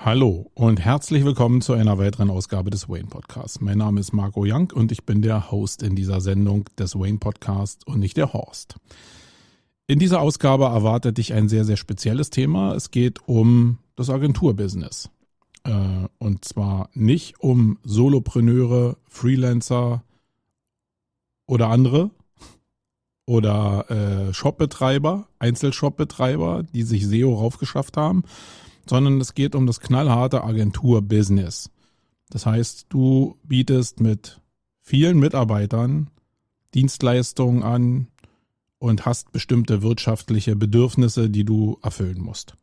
Hallo und herzlich willkommen zu einer weiteren Ausgabe des Wayne Podcasts. Mein Name ist Marco Young und ich bin der Host in dieser Sendung des Wayne Podcasts und nicht der Horst. In dieser Ausgabe erwartet dich ein sehr, sehr spezielles Thema. Es geht um das Agenturbusiness. Und zwar nicht um Solopreneure, Freelancer oder andere oder Shopbetreiber, Einzelshopbetreiber, die sich SEO raufgeschafft haben, sondern es geht um das knallharte Agenturbusiness. Das heißt, du bietest mit vielen Mitarbeitern Dienstleistungen an und hast bestimmte wirtschaftliche Bedürfnisse, die du erfüllen musst.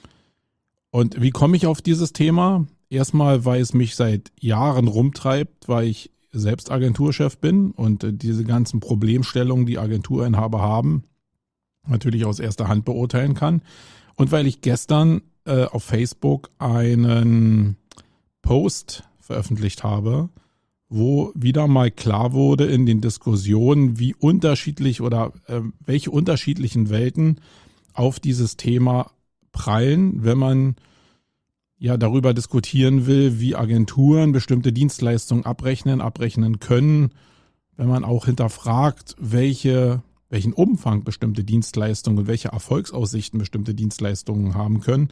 Und wie komme ich auf dieses Thema? Erstmal, weil es mich seit Jahren rumtreibt, weil ich selbst Agenturchef bin und diese ganzen Problemstellungen, die Agenturinhaber haben, natürlich aus erster Hand beurteilen kann. Und weil ich gestern auf Facebook einen Post veröffentlicht habe, wo wieder mal klar wurde in den Diskussionen, wie unterschiedlich oder welche unterschiedlichen Welten auf dieses Thema prallen, wenn man ja darüber diskutieren will, wie Agenturen bestimmte Dienstleistungen abrechnen können, wenn man auch hinterfragt, welchen Umfang bestimmte Dienstleistungen und welche Erfolgsaussichten bestimmte Dienstleistungen haben können.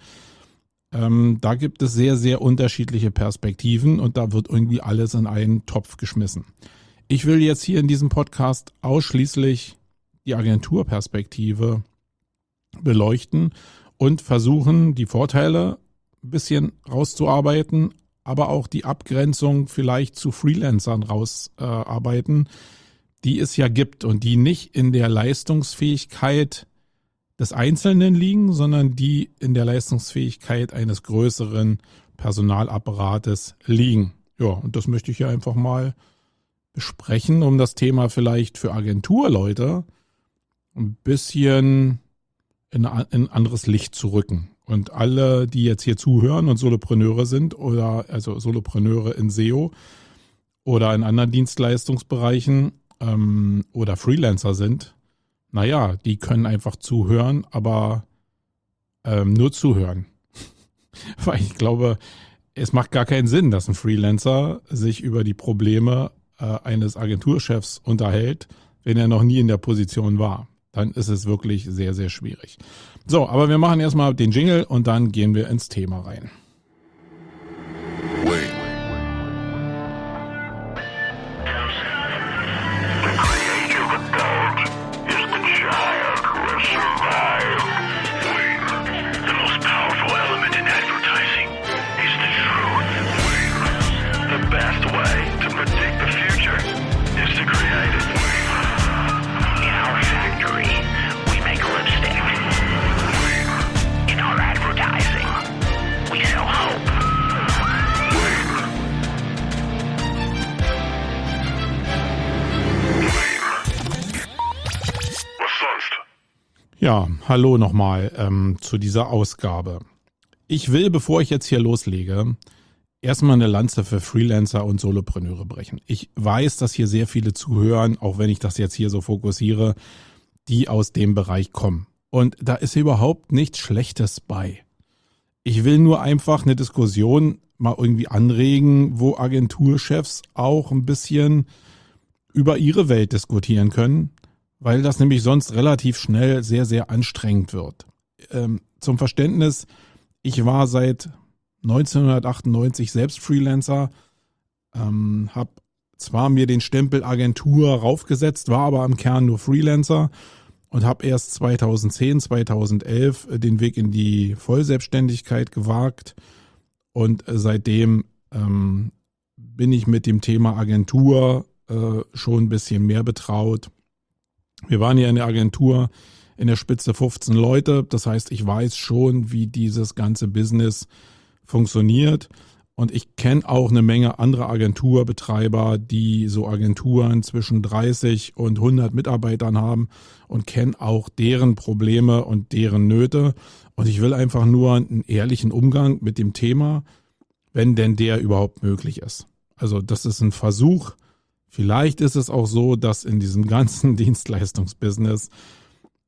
Da gibt es sehr, sehr unterschiedliche Perspektiven und da wird irgendwie alles in einen Topf geschmissen. Ich will jetzt hier in diesem Podcast ausschließlich die Agenturperspektive beleuchten und versuchen, die Vorteile ein bisschen rauszuarbeiten, aber auch die Abgrenzung vielleicht zu Freelancern rausarbeiten, die es ja gibt und die nicht in der Leistungsfähigkeit des Einzelnen liegen, sondern die in der Leistungsfähigkeit eines größeren Personalapparates liegen. Ja, und das möchte ich hier einfach mal besprechen, um das Thema vielleicht für Agenturleute ein bisschen in ein anderes Licht zu rücken. Und alle, die jetzt hier zuhören und Solopreneure sind oder also Solopreneure in SEO oder in anderen Dienstleistungsbereichen oder Freelancer sind, naja, die können einfach zuhören, aber nur zuhören. Weil ich glaube, es macht gar keinen Sinn, dass ein Freelancer sich über die Probleme eines Agenturchefs unterhält, wenn er noch nie in der Position war. Dann ist es wirklich sehr, sehr schwierig. So, aber wir machen erstmal den Jingle und dann gehen wir ins Thema rein. Ja, hallo nochmal zu dieser Ausgabe. Ich will, bevor ich jetzt hier loslege, erstmal eine Lanze für Freelancer und Solopreneure brechen. Ich weiß, dass hier sehr viele zuhören, auch wenn ich das jetzt hier so fokussiere, die aus dem Bereich kommen. Und da ist überhaupt nichts Schlechtes bei. Ich will nur einfach eine Diskussion mal irgendwie anregen, wo Agenturchefs auch ein bisschen über ihre Welt diskutieren können, weil das nämlich sonst relativ schnell sehr, sehr anstrengend wird. Zum Verständnis, ich war seit 1998 selbst Freelancer, habe zwar mir den Stempel Agentur raufgesetzt, war aber im Kern nur Freelancer und habe erst 2010, 2011 den Weg in die Vollselbstständigkeit gewagt und seitdem bin ich mit dem Thema Agentur schon ein bisschen mehr betraut. Wir waren ja in der Agentur in der Spitze 15 Leute. Das heißt, ich weiß schon, wie dieses ganze Business funktioniert. Und ich kenne auch eine Menge andere Agenturbetreiber, die so Agenturen zwischen 30 und 100 Mitarbeitern haben und kenne auch deren Probleme und deren Nöte. Und ich will einfach nur einen ehrlichen Umgang mit dem Thema, wenn denn der überhaupt möglich ist. Also das ist ein Versuch. Vielleicht ist es auch so, dass in diesem ganzen Dienstleistungsbusiness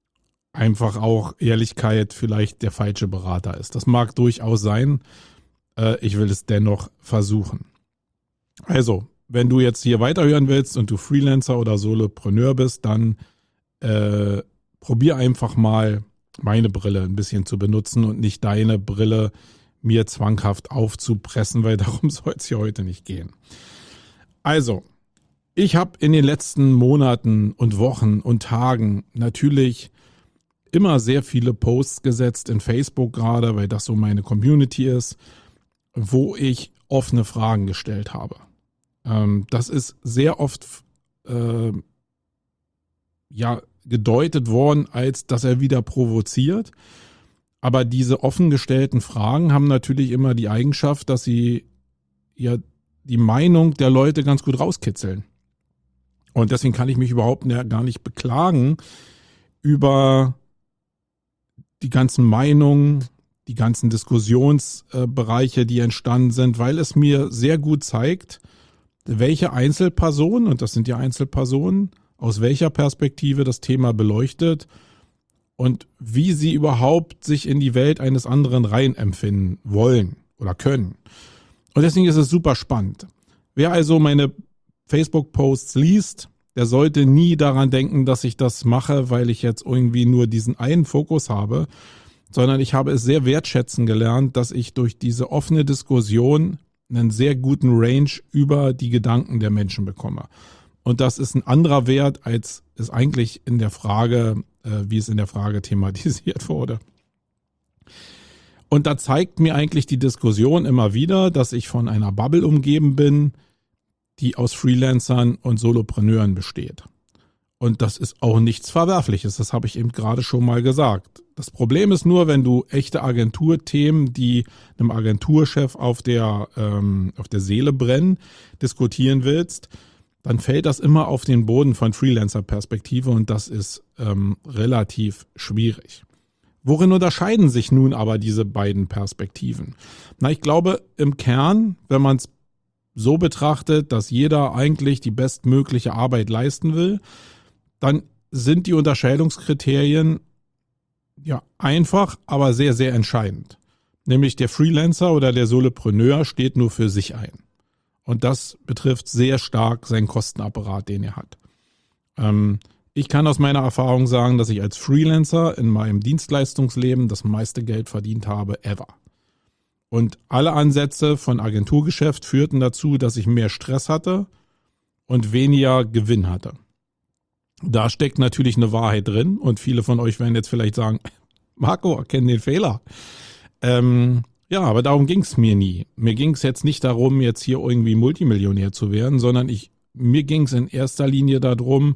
einfach auch Ehrlichkeit vielleicht der falsche Berater ist. Das mag durchaus sein. Ich will es dennoch versuchen. Also, wenn du jetzt hier weiterhören willst und du Freelancer oder Solopreneur bist, dann probier einfach mal meine Brille ein bisschen zu benutzen und nicht deine Brille mir zwanghaft aufzupressen, weil darum soll es hier heute nicht gehen. Also, ich habe in den letzten Monaten und Wochen und Tagen natürlich immer sehr viele Posts gesetzt in Facebook gerade, weil das so meine Community ist, wo ich offene Fragen gestellt habe. Das ist sehr oft gedeutet worden, als dass er wieder provoziert. Aber diese offen gestellten Fragen haben natürlich immer die Eigenschaft, dass sie ja die Meinung der Leute ganz gut rauskitzeln. Und deswegen kann ich mich überhaupt gar nicht beklagen über die ganzen Meinungen, die ganzen Diskussionsbereiche, die entstanden sind, weil es mir sehr gut zeigt, welche Einzelperson, und das sind ja Einzelpersonen, aus welcher Perspektive das Thema beleuchtet und wie sie überhaupt sich in die Welt eines anderen rein empfinden wollen oder können. Und deswegen ist es super spannend. Wer also meine Facebook-Posts liest, der sollte nie daran denken, dass ich das mache, weil ich jetzt irgendwie nur diesen einen Fokus habe, sondern ich habe es sehr wertschätzen gelernt, dass ich durch diese offene Diskussion einen sehr guten Range über die Gedanken der Menschen bekomme. Und das ist ein anderer Wert, als es eigentlich in der Frage, wie es in der Frage thematisiert wurde. Und da zeigt mir eigentlich die Diskussion immer wieder, dass ich von einer Bubble umgeben bin, die aus Freelancern und Solopreneuren besteht. Und das ist auch nichts Verwerfliches, das habe ich eben gerade schon mal gesagt. Das Problem ist nur, wenn du echte Agenturthemen, die einem Agenturchef auf der Seele brennen, diskutieren willst, dann fällt das immer auf den Boden von Freelancer-Perspektive und das ist relativ schwierig. Worin unterscheiden sich nun aber diese beiden Perspektiven? Na, ich glaube im Kern, wenn man es so betrachtet, dass jeder eigentlich die bestmögliche Arbeit leisten will, dann sind die Unterscheidungskriterien ja einfach, aber sehr, sehr entscheidend. Nämlich der Freelancer oder der Solopreneur steht nur für sich ein. Und das betrifft sehr stark seinen Kostenapparat, den er hat. Ich kann aus meiner Erfahrung sagen, dass ich als Freelancer in meinem Dienstleistungsleben das meiste Geld verdient habe ever. Und alle Ansätze von Agenturgeschäft führten dazu, dass ich mehr Stress hatte und weniger Gewinn hatte. Da steckt natürlich eine Wahrheit drin und viele von euch werden jetzt vielleicht sagen, Marco, erkenne den Fehler. Ja, aber darum ging es mir nie. Mir ging es jetzt nicht darum, jetzt hier irgendwie Multimillionär zu werden, sondern mir ging es in erster Linie darum,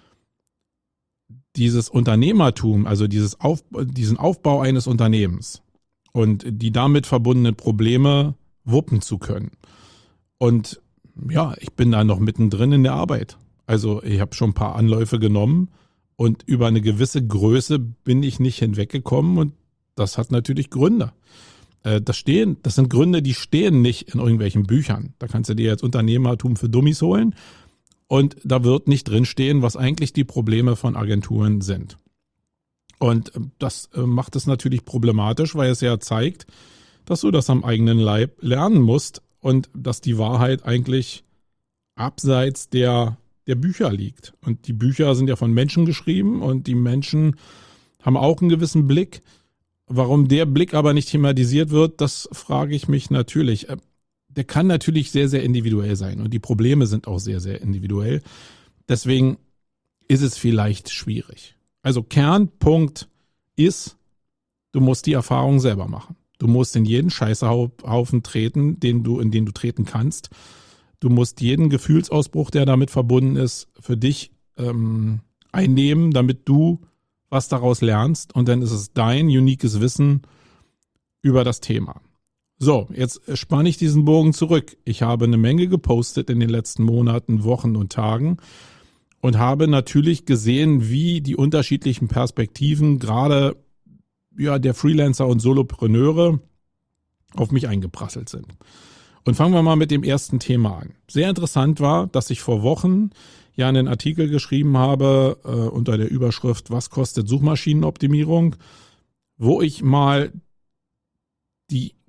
dieses Unternehmertum, also diesen Aufbau eines Unternehmens und die damit verbundenen Probleme wuppen zu können. Und ja, ich bin da noch mittendrin in der Arbeit. Also ich habe schon ein paar Anläufe genommen und über eine gewisse Größe bin ich nicht hinweggekommen und das hat natürlich Gründe. Das sind Gründe, die stehen nicht in irgendwelchen Büchern. Da kannst du dir jetzt Unternehmertum für Dummies holen und da wird nicht drinstehen, was eigentlich die Probleme von Agenturen sind. Und das macht es natürlich problematisch, weil es ja zeigt, dass du das am eigenen Leib lernen musst und dass die Wahrheit eigentlich abseits der Bücher liegt. Und die Bücher sind ja von Menschen geschrieben und die Menschen haben auch einen gewissen Blick. Warum der Blick aber nicht thematisiert wird, das frage ich mich natürlich. Der kann natürlich sehr, sehr individuell sein und die Probleme sind auch sehr, sehr individuell. Deswegen ist es vielleicht schwierig. Also Kernpunkt ist, du musst die Erfahrung selber machen. Du musst in jeden Scheißhaufen treten, in den du treten kannst. Du musst jeden Gefühlsausbruch, der damit verbunden ist, für dich einnehmen, damit du was daraus lernst. Und dann ist es dein uniques Wissen über das Thema. So, jetzt spanne ich diesen Bogen zurück. Ich habe eine Menge gepostet in den letzten Monaten, Wochen und Tagen und habe natürlich gesehen, wie die unterschiedlichen Perspektiven gerade der Freelancer und Solopreneure auf mich eingeprasselt sind. Und fangen wir mal mit dem ersten Thema an. Sehr interessant war, dass ich vor Wochen ja einen Artikel geschrieben habe unter der Überschrift Was kostet Suchmaschinenoptimierung, wo ich mal die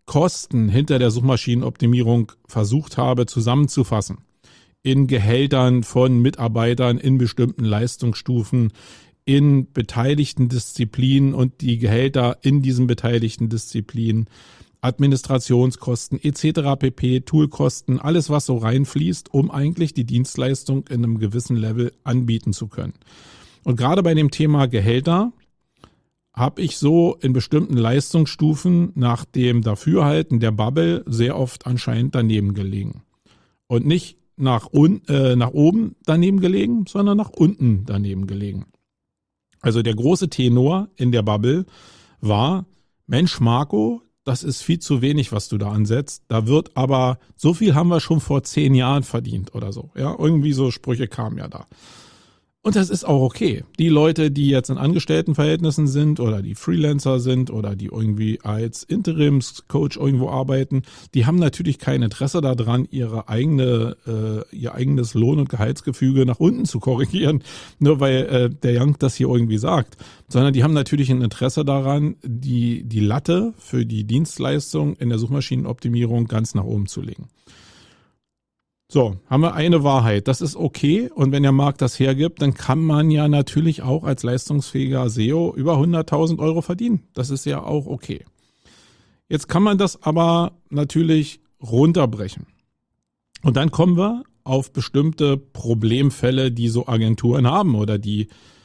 Kosten hinter der Suchmaschinenoptimierung versucht habe zusammenzufassen, in Gehältern von Mitarbeitern in bestimmten Leistungsstufen, in beteiligten Disziplinen und die Gehälter in diesen beteiligten Disziplinen, Administrationskosten etc. pp, Toolkosten, alles was so reinfließt, um eigentlich die Dienstleistung in einem gewissen Level anbieten zu können. Und gerade bei dem Thema Gehälter habe ich so in bestimmten Leistungsstufen nach dem Dafürhalten der Bubble sehr oft anscheinend daneben gelegen. Und nicht nach oben daneben gelegen, sondern nach unten daneben gelegen. Also der große Tenor in der Bubble war, Mensch Marco, das ist viel zu wenig, was du da ansetzt. Da wird aber, so viel haben wir schon vor 10 Jahren verdient oder so. Ja, irgendwie so Sprüche kamen ja da. Und das ist auch okay. Die Leute, die jetzt in Angestelltenverhältnissen sind oder die Freelancer sind oder die irgendwie als Interimscoach irgendwo arbeiten, die haben natürlich kein Interesse daran, ihr eigenes Lohn- und Gehaltsgefüge nach unten zu korrigieren, nur weil der Young das hier irgendwie sagt. Sondern die haben natürlich ein Interesse daran, die Latte für die Dienstleistung in der Suchmaschinenoptimierung ganz nach oben zu legen. So, haben wir eine Wahrheit. Das ist okay. Und wenn der Markt das hergibt, dann kann man ja natürlich auch als leistungsfähiger SEO über 100.000 Euro verdienen. Das ist ja auch okay. Jetzt kann man das aber natürlich runterbrechen. Und dann kommen wir auf bestimmte Problemfälle, die so Agenturen haben oder die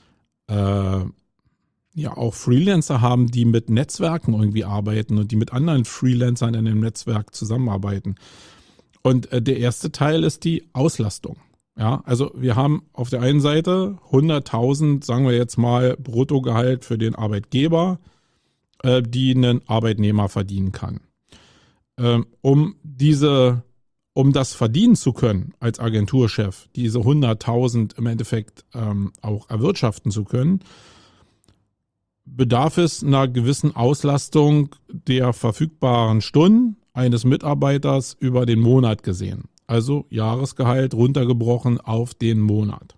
auch Freelancer haben, die mit Netzwerken irgendwie arbeiten und die mit anderen Freelancern in einem Netzwerk zusammenarbeiten. Und der erste Teil ist die Auslastung. Ja, also wir haben auf der einen Seite 100.000, sagen wir jetzt mal, Bruttogehalt für den Arbeitgeber, die ein Arbeitnehmer verdienen kann. Um das verdienen zu können als Agenturchef, diese 100.000 im Endeffekt auch erwirtschaften zu können, bedarf es einer gewissen Auslastung der verfügbaren Stunden eines Mitarbeiters über den Monat gesehen. Also Jahresgehalt runtergebrochen auf den Monat.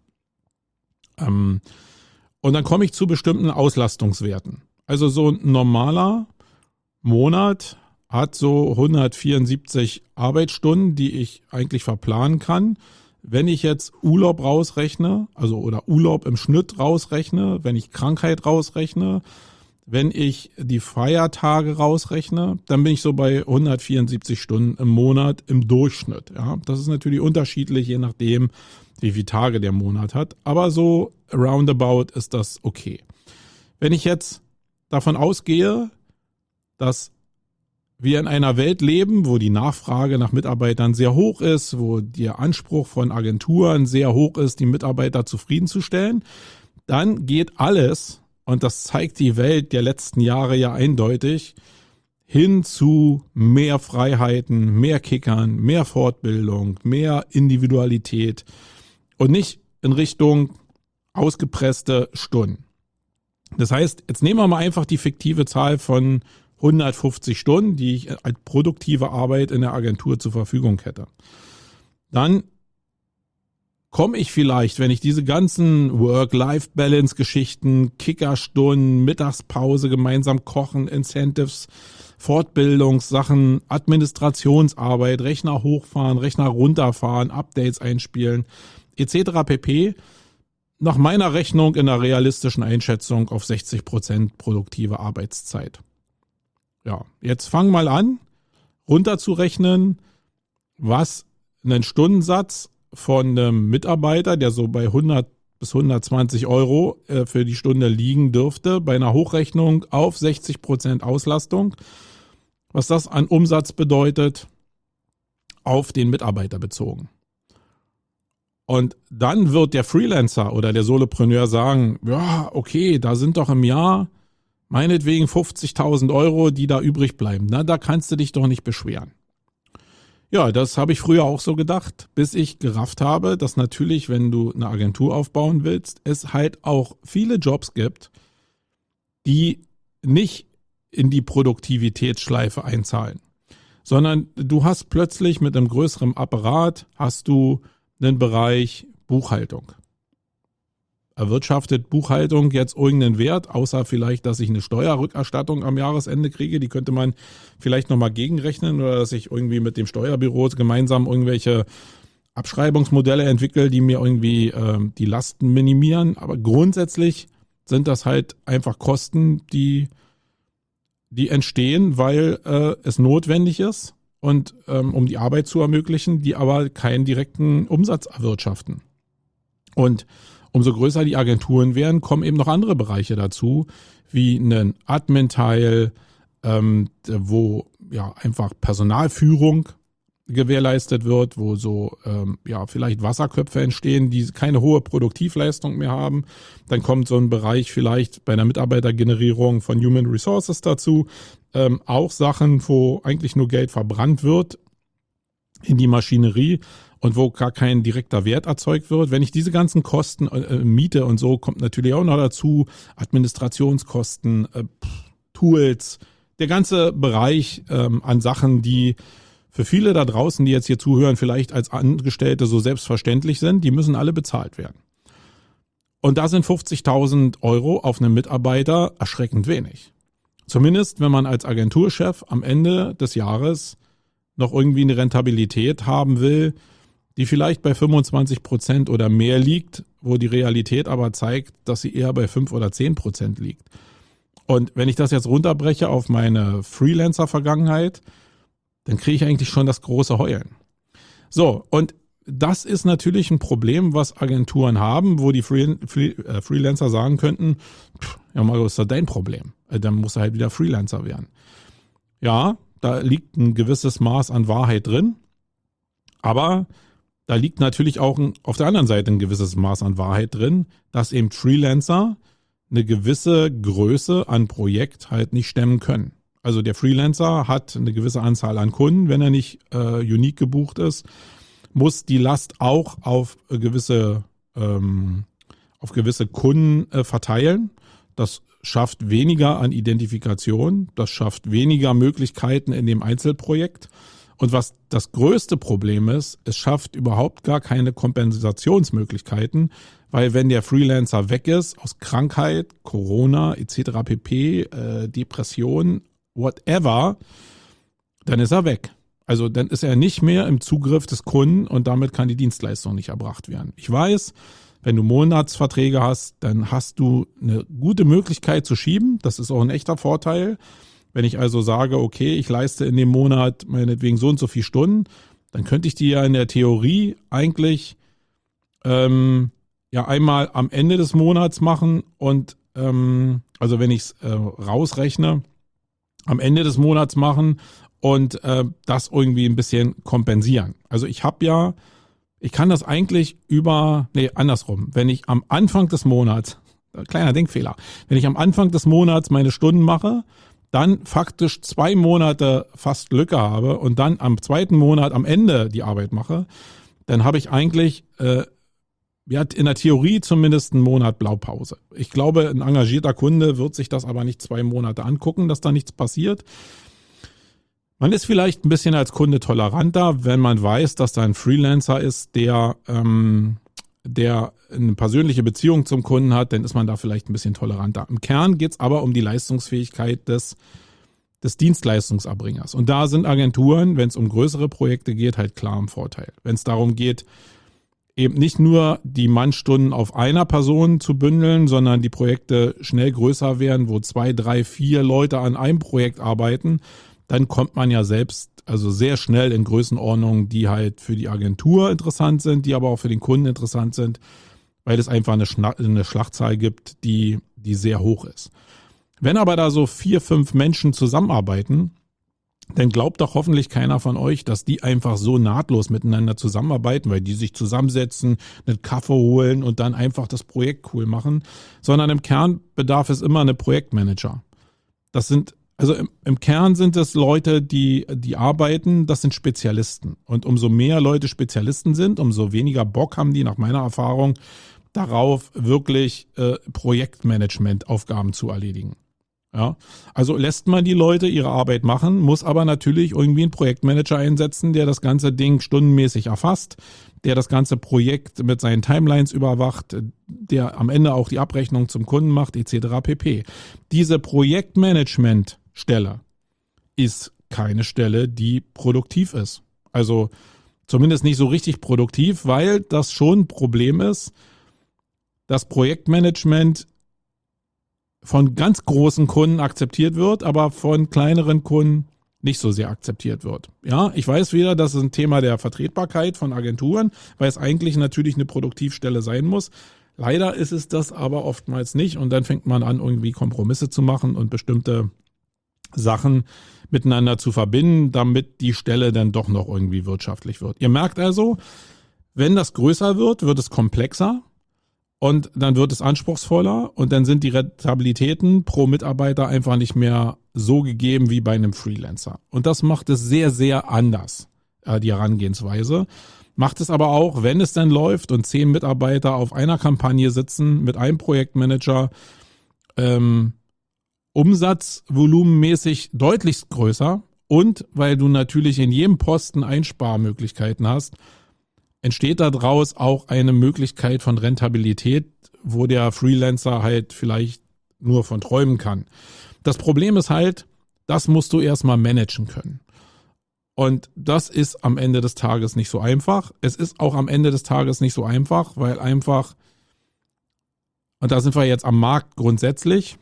Und dann komme ich zu bestimmten Auslastungswerten. Also so ein normaler Monat hat so 174 Arbeitsstunden, die ich eigentlich verplanen kann. Wenn ich jetzt Urlaub rausrechne, also oder Urlaub im Schnitt rausrechne, wenn ich Krankheit rausrechne, wenn ich die Feiertage rausrechne, dann bin ich so bei 174 Stunden im Monat im Durchschnitt. Ja, das ist natürlich unterschiedlich, je nachdem, wie viele Tage der Monat hat. Aber so roundabout ist das okay. Wenn ich jetzt davon ausgehe, dass wir in einer Welt leben, wo die Nachfrage nach Mitarbeitern sehr hoch ist, wo der Anspruch von Agenturen sehr hoch ist, die Mitarbeiter zufriedenzustellen, dann geht alles, und das zeigt die Welt der letzten Jahre ja eindeutig, hin zu mehr Freiheiten, mehr Kickern, mehr Fortbildung, mehr Individualität und nicht in Richtung ausgepresste Stunden. Das heißt, jetzt nehmen wir mal einfach die fiktive Zahl von 150 Stunden, die ich als produktive Arbeit in der Agentur zur Verfügung hätte. Dann komme ich vielleicht, wenn ich diese ganzen Work-Life-Balance-Geschichten, Kickerstunden, Mittagspause, gemeinsam kochen, Incentives, Fortbildungssachen, Administrationsarbeit, Rechner hochfahren, Rechner runterfahren, Updates einspielen, etc. pp. Nach meiner Rechnung in einer realistischen Einschätzung auf 60% produktive Arbeitszeit. Ja, jetzt fang mal an, runterzurechnen, was ein Stundensatz von einem Mitarbeiter, der so bei 100 bis 120 Euro für die Stunde liegen dürfte, bei einer Hochrechnung auf 60% Auslastung, was das an Umsatz bedeutet, auf den Mitarbeiter bezogen. Und dann wird der Freelancer oder der Solopreneur sagen, ja, okay, da sind doch im Jahr meinetwegen 50.000 Euro, die da übrig bleiben. Na, da kannst du dich doch nicht beschweren. Ja, das habe ich früher auch so gedacht, bis ich gerafft habe, dass natürlich, wenn du eine Agentur aufbauen willst, es halt auch viele Jobs gibt, die nicht in die Produktivitätsschleife einzahlen, sondern du hast plötzlich mit einem größeren Apparat, hast du einen Bereich Buchhaltung. erwirtschaftet Buchhaltung jetzt irgendeinen Wert, außer vielleicht, dass ich eine Steuerrückerstattung am Jahresende kriege. Die könnte man vielleicht nochmal gegenrechnen oder dass ich irgendwie mit dem Steuerbüro gemeinsam irgendwelche Abschreibungsmodelle entwickle, die mir irgendwie die Lasten minimieren. Aber grundsätzlich sind das halt einfach Kosten, die entstehen, weil es notwendig ist und um die Arbeit zu ermöglichen, die aber keinen direkten Umsatz erwirtschaften. Und umso größer die Agenturen werden, kommen eben noch andere Bereiche dazu, wie ein Admin-Teil, wo ja einfach Personalführung gewährleistet wird, wo so vielleicht Wasserköpfe entstehen, die keine hohe Produktivleistung mehr haben. Dann kommt so ein Bereich vielleicht bei der Mitarbeitergenerierung von Human Resources dazu. Auch Sachen, wo eigentlich nur Geld verbrannt wird in die Maschinerie und wo gar kein direkter Wert erzeugt wird. Wenn ich diese ganzen Kosten, Miete und so, kommt natürlich auch noch dazu, Administrationskosten, Tools, der ganze Bereich an Sachen, die für viele da draußen, die jetzt hier zuhören, vielleicht als Angestellte so selbstverständlich sind, die müssen alle bezahlt werden. Und da sind 50.000 Euro auf einen Mitarbeiter erschreckend wenig. Zumindest, wenn man als Agenturchef am Ende des Jahres noch irgendwie eine Rentabilität haben will, die vielleicht bei 25% oder mehr liegt, wo die Realität aber zeigt, dass sie eher bei 5 oder 10% liegt. Und wenn ich das jetzt runterbreche auf meine Freelancer-Vergangenheit, dann kriege ich eigentlich schon das große Heulen. So, und das ist natürlich ein Problem, was Agenturen haben, wo die Freelancer sagen könnten, ja, Marco, ist doch dein Problem. Dann musst du halt wieder Freelancer werden. Ja, da liegt ein gewisses Maß an Wahrheit drin, aber da liegt natürlich auch auf der anderen Seite ein gewisses Maß an Wahrheit drin, dass eben Freelancer eine gewisse Größe an Projekt halt nicht stemmen können. Also der Freelancer hat eine gewisse Anzahl an Kunden, wenn er nicht unique gebucht ist, muss die Last auch auf gewisse Kunden verteilen. Das schafft weniger an Identifikation, das schafft weniger Möglichkeiten in dem Einzelprojekt. Und was das größte Problem ist, es schafft überhaupt gar keine Kompensationsmöglichkeiten, weil wenn der Freelancer weg ist, aus Krankheit, Corona etc. pp., Depression, whatever, dann ist er weg. Also dann ist er nicht mehr im Zugriff des Kunden und damit kann die Dienstleistung nicht erbracht werden. Ich weiß, wenn du Monatsverträge hast, dann hast du eine gute Möglichkeit zu schieben. Das ist auch ein echter Vorteil. Wenn ich also sage, okay, ich leiste in dem Monat meinetwegen so und so viele Stunden, dann könnte ich die ja in der Theorie eigentlich einmal am Ende des Monats machen und also wenn ich es rausrechne, am Ende des Monats machen und das irgendwie ein bisschen kompensieren. Also ich kann das eigentlich andersrum. Wenn ich am Anfang des Monats, kleiner Denkfehler, wenn ich am Anfang des Monats meine Stunden mache, dann faktisch 2 Monate fast Lücke habe und dann am 2. Monat am Ende die Arbeit mache, dann habe ich eigentlich in der Theorie zumindest einen Monat Blaupause. Ich glaube, ein engagierter Kunde wird sich das aber nicht 2 Monate angucken, dass da nichts passiert. Man ist vielleicht ein bisschen als Kunde toleranter, wenn man weiß, dass da ein Freelancer ist, der eine persönliche Beziehung zum Kunden hat, dann ist man da vielleicht ein bisschen toleranter. Im Kern geht es aber um die Leistungsfähigkeit des Dienstleistungserbringers. Und da sind Agenturen, wenn es um größere Projekte geht, halt klar im Vorteil. Wenn es darum geht, eben nicht nur die Mannstunden auf einer Person zu bündeln, sondern die Projekte schnell größer werden, wo 2, 3, 4 Leute an einem Projekt arbeiten, dann kommt man ja selbst also sehr schnell in Größenordnungen, die halt für die Agentur interessant sind, die aber auch für den Kunden interessant sind, weil es einfach eine Schlachtzahl gibt, die sehr hoch ist. Wenn aber da so 4, 5 Menschen zusammenarbeiten, dann glaubt doch hoffentlich keiner von euch, dass die einfach so nahtlos miteinander zusammenarbeiten, weil die sich zusammensetzen, einen Kaffee holen und dann einfach das Projekt cool machen, sondern im Kern bedarf es immer einen Projektmanager. Im Kern sind es Leute, die arbeiten, das sind Spezialisten. Und umso mehr Leute Spezialisten sind, umso weniger Bock haben die nach meiner Erfahrung darauf, wirklich Projektmanagement-Aufgaben zu erledigen. Ja, also lässt man die Leute ihre Arbeit machen, muss aber natürlich irgendwie einen Projektmanager einsetzen, der das ganze Ding stundenmäßig erfasst, der das ganze Projekt mit seinen Timelines überwacht, der am Ende auch die Abrechnung zum Kunden macht, etc. pp. Diese Projektmanagement-Stelle ist keine Stelle, die produktiv ist. Also zumindest nicht so richtig produktiv, weil das schon ein Problem ist. Das Projektmanagement von ganz großen Kunden akzeptiert wird, aber von kleineren Kunden nicht so sehr akzeptiert wird. Ja, ich weiß wieder, das ist ein Thema der Vertretbarkeit von Agenturen, weil es eigentlich natürlich eine Produktivstelle sein muss. Leider ist es das aber oftmals nicht und dann fängt man an, irgendwie Kompromisse zu machen und bestimmte Sachen miteinander zu verbinden, damit die Stelle dann doch noch irgendwie wirtschaftlich wird. Ihr merkt also, wenn das größer wird, wird es komplexer und dann wird es anspruchsvoller und dann sind die Rentabilitäten pro Mitarbeiter einfach nicht mehr so gegeben wie bei einem Freelancer. Und das macht es sehr, sehr anders, die Herangehensweise. Macht es aber auch, wenn es dann läuft und 10 Mitarbeiter auf einer Kampagne sitzen mit einem Projektmanager, umsatzvolumenmäßig deutlich größer und weil du natürlich in jedem Posten Einsparmöglichkeiten hast, entsteht daraus auch eine Möglichkeit von Rentabilität, wo der Freelancer halt vielleicht nur von träumen kann. Das Problem ist halt, das musst du erstmal managen können. Und das ist am Ende des Tages nicht so einfach. Es ist auch am Ende des Tages nicht so einfach, weil einfach, und da sind wir jetzt am Markt grundsätzlich,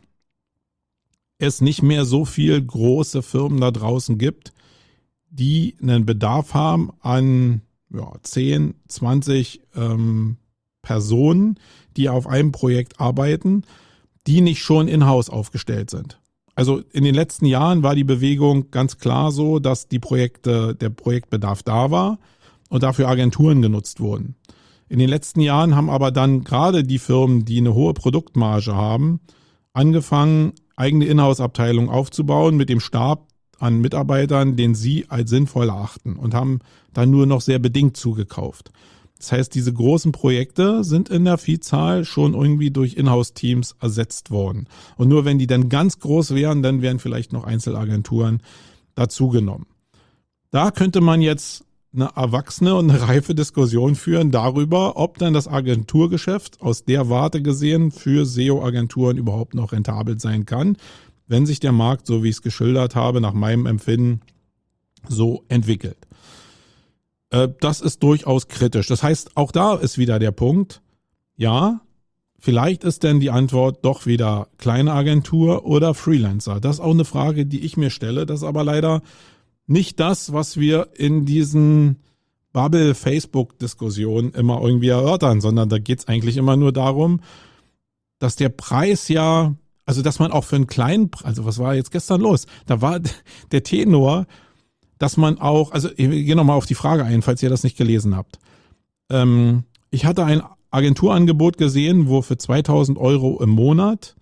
es nicht mehr so viel große Firmen da draußen gibt, die einen Bedarf haben an 10, 20 Personen, die auf einem Projekt arbeiten, die nicht schon in-house aufgestellt sind. Also in den letzten Jahren war die Bewegung ganz klar so, dass der Projektbedarf da war und dafür Agenturen genutzt wurden. In den letzten Jahren haben aber dann gerade die Firmen, die eine hohe Produktmarge haben, angefangen, eigene Inhouse-Abteilungen aufzubauen mit dem Stab an Mitarbeitern, den sie als sinnvoll erachten und haben dann nur noch sehr bedingt zugekauft. Das heißt, diese großen Projekte sind in der Vielzahl schon irgendwie durch Inhouse-Teams ersetzt worden. Und nur wenn die dann ganz groß wären, dann wären vielleicht noch Einzelagenturen dazugenommen. Da könnte man jetzt eine erwachsene und eine reife Diskussion führen darüber, ob dann das Agenturgeschäft aus der Warte gesehen für SEO-Agenturen überhaupt noch rentabel sein kann, wenn sich der Markt, so wie ich es geschildert habe, nach meinem Empfinden so entwickelt. Das ist durchaus kritisch. Das heißt, auch da ist wieder der Punkt, ja, vielleicht ist denn die Antwort doch wieder kleine Agentur oder Freelancer. Das ist auch eine Frage, die ich mir stelle. Das ist aber leider nicht das, was wir in diesen Bubble-Facebook-Diskussionen immer irgendwie erörtern, sondern da geht es eigentlich immer nur darum, dass der Preis ja, also dass man auch für einen kleinen, also was war jetzt gestern los? Da war der Tenor, dass man auch, also ich gehe nochmal auf die Frage ein, falls ihr das nicht gelesen habt. Ich hatte ein Agenturangebot gesehen, wo für 2.000 € im Monat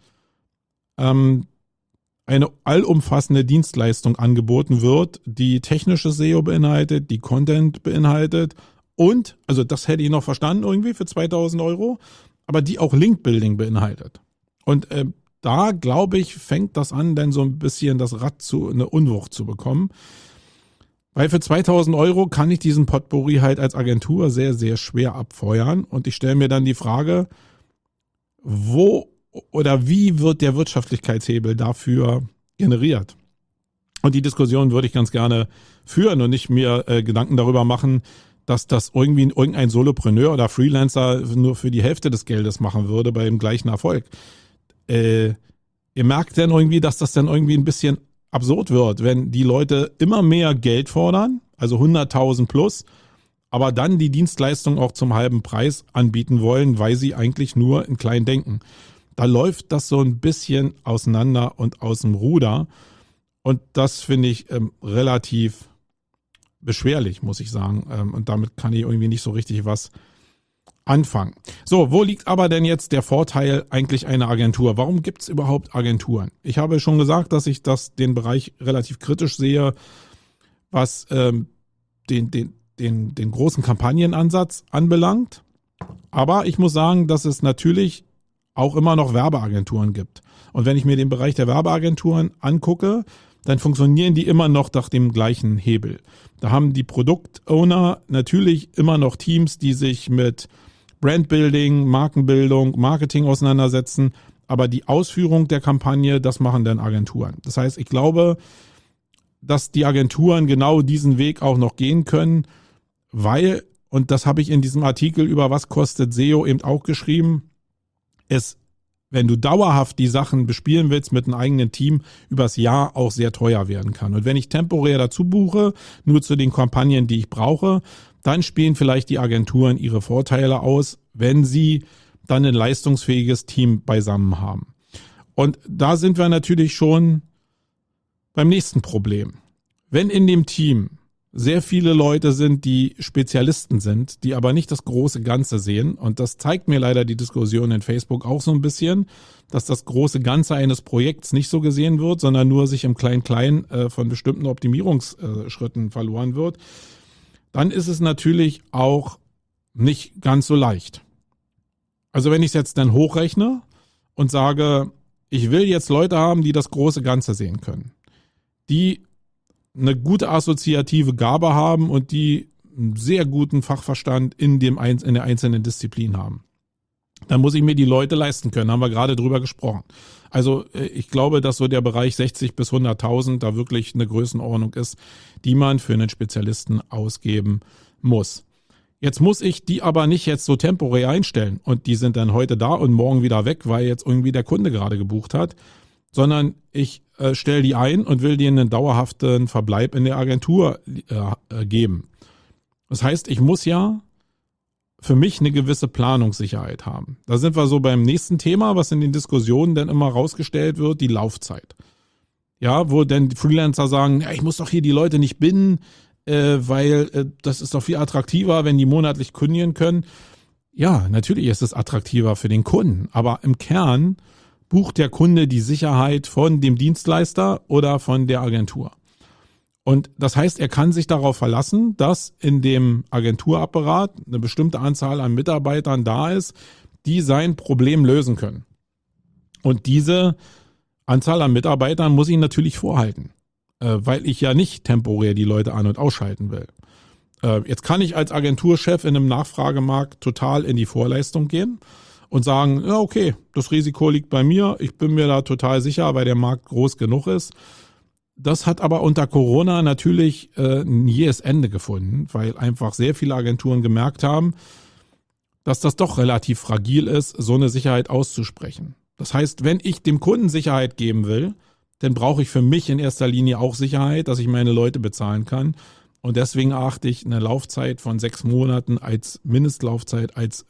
eine allumfassende Dienstleistung angeboten wird, die technische SEO beinhaltet, die Content beinhaltet und, also das hätte ich noch verstanden irgendwie für 2.000 €, aber die auch Link-Building beinhaltet. Und da, glaube ich, fängt das an, dann so ein bisschen das Rad zu, eine Unwucht zu bekommen. Weil für 2.000 € kann ich diesen Potpourri halt als Agentur sehr, sehr schwer abfeuern. Und ich stelle mir dann die Frage, wo oder wie wird der Wirtschaftlichkeitshebel dafür generiert? Und die Diskussion würde ich ganz gerne führen und nicht mir Gedanken darüber machen, dass das irgendwie irgendein Solopreneur oder Freelancer nur für die Hälfte des Geldes machen würde bei dem gleichen Erfolg. Ihr merkt dann irgendwie, dass das dann irgendwie ein bisschen absurd wird, wenn die Leute immer mehr Geld fordern, also 100.000 plus, aber dann die Dienstleistung auch zum halben Preis anbieten wollen, weil sie eigentlich nur in klein denken. Da läuft das so ein bisschen auseinander und aus dem Ruder und das finde ich relativ beschwerlich, muss ich sagen. Und damit kann ich irgendwie nicht so richtig was anfangen. So, wo liegt aber denn jetzt der Vorteil eigentlich einer Agentur? Warum gibt es überhaupt Agenturen? Ich habe schon gesagt, dass ich den Bereich relativ kritisch sehe, was den großen Kampagnenansatz anbelangt. Aber ich muss sagen, dass es natürlich auch immer noch Werbeagenturen gibt. Und wenn ich mir den Bereich der Werbeagenturen angucke, dann funktionieren die immer noch nach dem gleichen Hebel. Da haben die Produktowner natürlich immer noch Teams, die sich mit Brandbuilding, Markenbildung, Marketing auseinandersetzen, aber die Ausführung der Kampagne, das machen dann Agenturen. Das heißt, ich glaube, dass die Agenturen genau diesen Weg auch noch gehen können, weil, und das habe ich in diesem Artikel über was kostet SEO eben auch geschrieben, wenn du dauerhaft die Sachen bespielen willst mit einem eigenen Team, übers Jahr auch sehr teuer werden kann. Und wenn ich temporär dazu buche, nur zu den Kampagnen, die ich brauche, dann spielen vielleicht die Agenturen ihre Vorteile aus, wenn sie dann ein leistungsfähiges Team beisammen haben. Und da sind wir natürlich schon beim nächsten Problem. Wenn in dem Team sehr viele Leute sind, die Spezialisten sind, die aber nicht das große Ganze sehen. Und das zeigt mir leider die Diskussion in Facebook auch so ein bisschen, dass das große Ganze eines Projekts nicht so gesehen wird, sondern nur sich im Klein-Klein von bestimmten Optimierungsschritten verloren wird. Dann ist es natürlich auch nicht ganz so leicht. Also wenn ich es jetzt dann hochrechne und sage, ich will jetzt Leute haben, die das große Ganze sehen können, die eine gute assoziative Gabe haben und die einen sehr guten Fachverstand in der einzelnen Disziplin haben. Dann muss ich mir die Leute leisten können, haben wir gerade drüber gesprochen. Also ich glaube, dass so der Bereich 60 bis 100.000 da wirklich eine Größenordnung ist, die man für einen Spezialisten ausgeben muss. Jetzt muss ich die aber nicht jetzt so temporär einstellen und die sind dann heute da und morgen wieder weg, weil jetzt irgendwie der Kunde gerade gebucht hat, sondern ich stelle die ein und will denen einen dauerhaften Verbleib in der Agentur geben. Das heißt, ich muss ja für mich eine gewisse Planungssicherheit haben. Da sind wir so beim nächsten Thema, was in den Diskussionen dann immer rausgestellt wird, die Laufzeit. Ja, wo denn die Freelancer sagen, ja, ich muss doch hier die Leute nicht binden, weil das ist doch viel attraktiver, wenn die monatlich kündigen können. Ja, natürlich ist es attraktiver für den Kunden, aber im Kern bucht der Kunde die Sicherheit von dem Dienstleister oder von der Agentur. Und das heißt, er kann sich darauf verlassen, dass in dem Agenturapparat eine bestimmte Anzahl an Mitarbeitern da ist, die sein Problem lösen können. Und diese Anzahl an Mitarbeitern muss ich natürlich vorhalten, weil ich ja nicht temporär die Leute an- und ausschalten will. Jetzt kann ich als Agenturchef in einem Nachfragemarkt total in die Vorleistung gehen und sagen, ja okay, das Risiko liegt bei mir, ich bin mir da total sicher, weil der Markt groß genug ist. Das hat aber unter Corona natürlich ein jähes Ende gefunden, weil einfach sehr viele Agenturen gemerkt haben, dass das doch relativ fragil ist, so eine Sicherheit auszusprechen. Das heißt, wenn ich dem Kunden Sicherheit geben will, dann brauche ich für mich in erster Linie auch Sicherheit, dass ich meine Leute bezahlen kann. Und deswegen erachte ich eine Laufzeit von 6 Monaten als Mindestlaufzeit als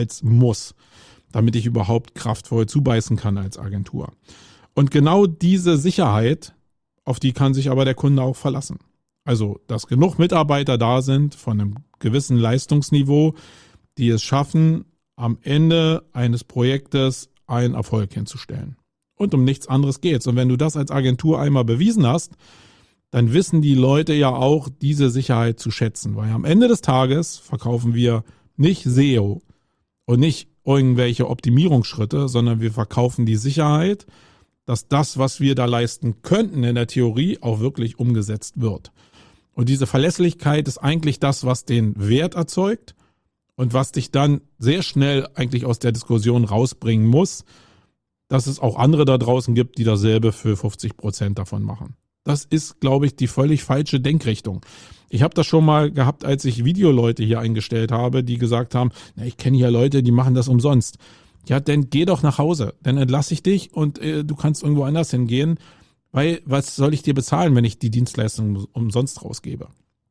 Muss, damit ich überhaupt kraftvoll zubeißen kann als Agentur. Und genau diese Sicherheit, auf die kann sich aber der Kunde auch verlassen. Also, dass genug Mitarbeiter da sind von einem gewissen Leistungsniveau, die es schaffen, am Ende eines Projektes einen Erfolg hinzustellen. Und um nichts anderes geht's. Und wenn du das als Agentur einmal bewiesen hast, dann wissen die Leute ja auch, diese Sicherheit zu schätzen. Weil am Ende des Tages verkaufen wir nicht SEO und nicht irgendwelche Optimierungsschritte, sondern wir verkaufen die Sicherheit, dass das, was wir da leisten könnten in der Theorie, auch wirklich umgesetzt wird. Und diese Verlässlichkeit ist eigentlich das, was den Wert erzeugt und was dich dann sehr schnell eigentlich aus der Diskussion rausbringen muss, dass es auch andere da draußen gibt, die dasselbe für 50% davon machen. Das ist, glaube ich, die völlig falsche Denkrichtung. Ich habe das schon mal gehabt, als ich Videoleute hier eingestellt habe, die gesagt haben, na, ich kenne hier Leute, die machen das umsonst. Ja, dann geh doch nach Hause, dann entlasse ich dich und du kannst irgendwo anders hingehen, weil was soll ich dir bezahlen, wenn ich die Dienstleistung umsonst rausgebe?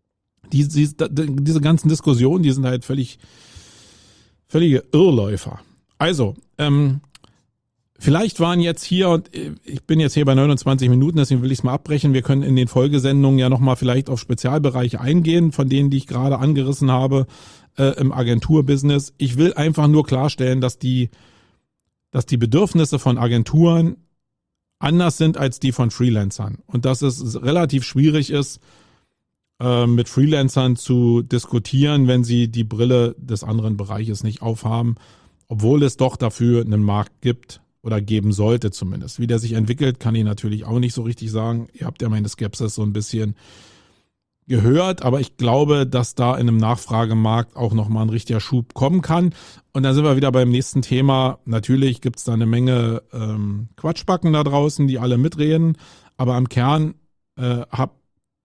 Diese ganzen Diskussionen, die sind halt völlige Irrläufer. Also, vielleicht waren jetzt hier, und ich bin jetzt hier bei 29 Minuten, deswegen will ich es mal abbrechen. Wir können in den Folgesendungen ja nochmal vielleicht auf Spezialbereiche eingehen, von denen, die ich gerade angerissen habe im Agenturbusiness. Ich will einfach nur klarstellen, dass die Bedürfnisse von Agenturen anders sind als die von Freelancern. Und dass es relativ schwierig ist, mit Freelancern zu diskutieren, wenn sie die Brille des anderen Bereiches nicht aufhaben, obwohl es doch dafür einen Markt gibt, oder geben sollte zumindest. Wie der sich entwickelt, kann ich natürlich auch nicht so richtig sagen. Ihr habt ja meine Skepsis so ein bisschen gehört, aber ich glaube, dass da in einem Nachfragemarkt auch nochmal ein richtiger Schub kommen kann. Und dann sind wir wieder beim nächsten Thema. Natürlich gibt es da eine Menge Quatschbacken da draußen, die alle mitreden, aber am Kern haben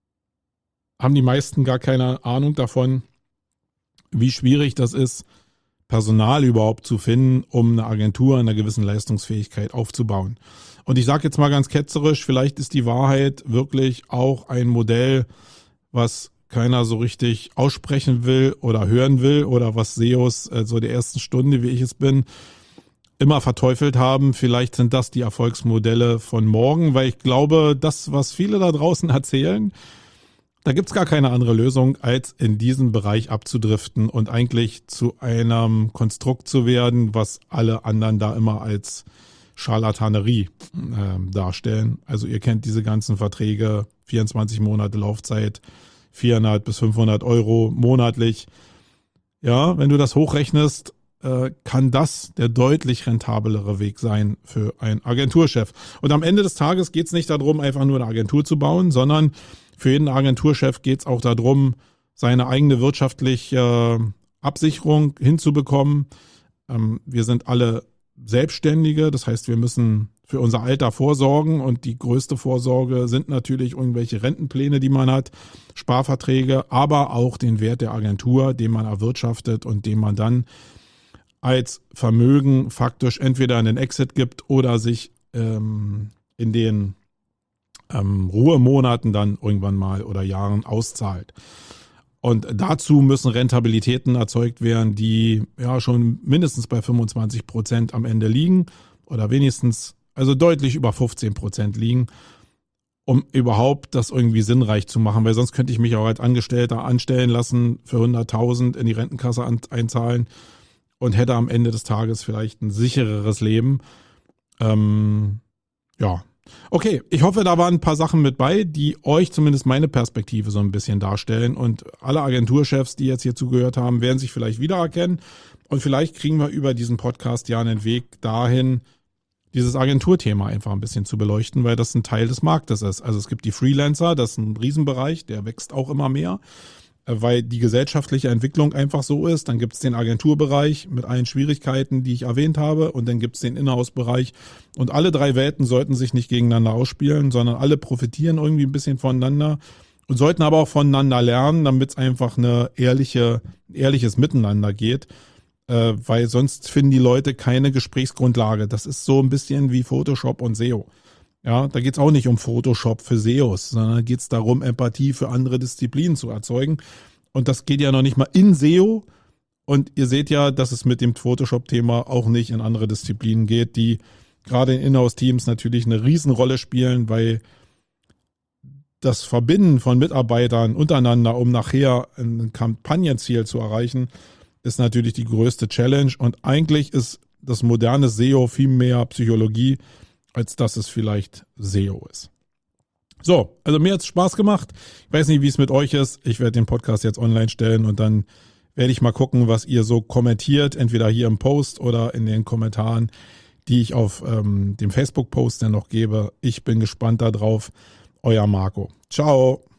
die meisten gar keine Ahnung davon, wie schwierig das ist, Personal überhaupt zu finden, um eine Agentur in einer gewissen Leistungsfähigkeit aufzubauen. Und ich sage jetzt mal ganz ketzerisch, vielleicht ist die Wahrheit wirklich auch ein Modell, was keiner so richtig aussprechen will oder hören will oder was SEOs so der ersten Stunde, wie ich es bin, immer verteufelt haben. Vielleicht sind das die Erfolgsmodelle von morgen, weil ich glaube, das, was viele da draußen erzählen, da gibt's gar keine andere Lösung, als in diesen Bereich abzudriften und eigentlich zu einem Konstrukt zu werden, was alle anderen da immer als Scharlatanerie darstellen. Also ihr kennt diese ganzen Verträge, 24 Monate Laufzeit, 400 bis 500 Euro monatlich. Ja, wenn du das hochrechnest, kann das der deutlich rentablere Weg sein für einen Agenturchef. Und am Ende des Tages geht es nicht darum, einfach nur eine Agentur zu bauen, sondern für jeden Agenturchef geht es auch darum, seine eigene wirtschaftliche Absicherung hinzubekommen. Wir sind alle Selbstständige, das heißt, wir müssen für unser Alter vorsorgen und die größte Vorsorge sind natürlich irgendwelche Rentenpläne, die man hat, Sparverträge, aber auch den Wert der Agentur, den man erwirtschaftet und den man dann als Vermögen faktisch entweder in den Exit gibt oder sich in den Ruhemonaten dann irgendwann mal oder Jahren auszahlt. Und dazu müssen Rentabilitäten erzeugt werden, die ja schon mindestens bei 25% am Ende liegen oder wenigstens, also deutlich über 15% liegen, um überhaupt das irgendwie sinnreich zu machen, weil sonst könnte ich mich auch als Angestellter anstellen lassen, für 100.000 in die Rentenkasse einzahlen und hätte am Ende des Tages vielleicht ein sichereres Leben. Ja. Okay, ich hoffe, da waren ein paar Sachen mit bei, die euch zumindest meine Perspektive so ein bisschen darstellen. Und alle Agenturchefs, die jetzt hier zugehört haben, werden sich vielleicht wiedererkennen. Und vielleicht kriegen wir über diesen Podcast ja einen Weg dahin, dieses Agenturthema einfach ein bisschen zu beleuchten, weil das ein Teil des Marktes ist. Also es gibt die Freelancer, das ist ein Riesenbereich, der wächst auch immer mehr, weil die gesellschaftliche Entwicklung einfach so ist. Dann gibt es den Agenturbereich mit allen Schwierigkeiten, die ich erwähnt habe. Und dann gibt es den Inhouse-Bereich. Und alle drei Welten sollten sich nicht gegeneinander ausspielen, sondern alle profitieren irgendwie ein bisschen voneinander und sollten aber auch voneinander lernen, damit es einfach eine ehrliches Miteinander geht. Weil sonst finden die Leute keine Gesprächsgrundlage. Das ist so ein bisschen wie Photoshop und SEO. Ja, da geht es auch nicht um Photoshop für SEOs, sondern geht es darum, Empathie für andere Disziplinen zu erzeugen. Und das geht ja noch nicht mal in SEO. Und ihr seht ja, dass es mit dem Photoshop-Thema auch nicht in andere Disziplinen geht, die gerade in Inhouse-Teams natürlich eine Riesenrolle spielen, weil das Verbinden von Mitarbeitern untereinander, um nachher ein Kampagnenziel zu erreichen, ist natürlich die größte Challenge. Und eigentlich ist das moderne SEO viel mehr Psychologie, als dass es vielleicht SEO ist. So, also mir hat es Spaß gemacht. Ich weiß nicht, wie es mit euch ist. Ich werde den Podcast jetzt online stellen und dann werde ich mal gucken, was ihr so kommentiert, entweder hier im Post oder in den Kommentaren, die ich auf dem Facebook-Post dann noch gebe. Ich bin gespannt darauf. Euer Marco. Ciao.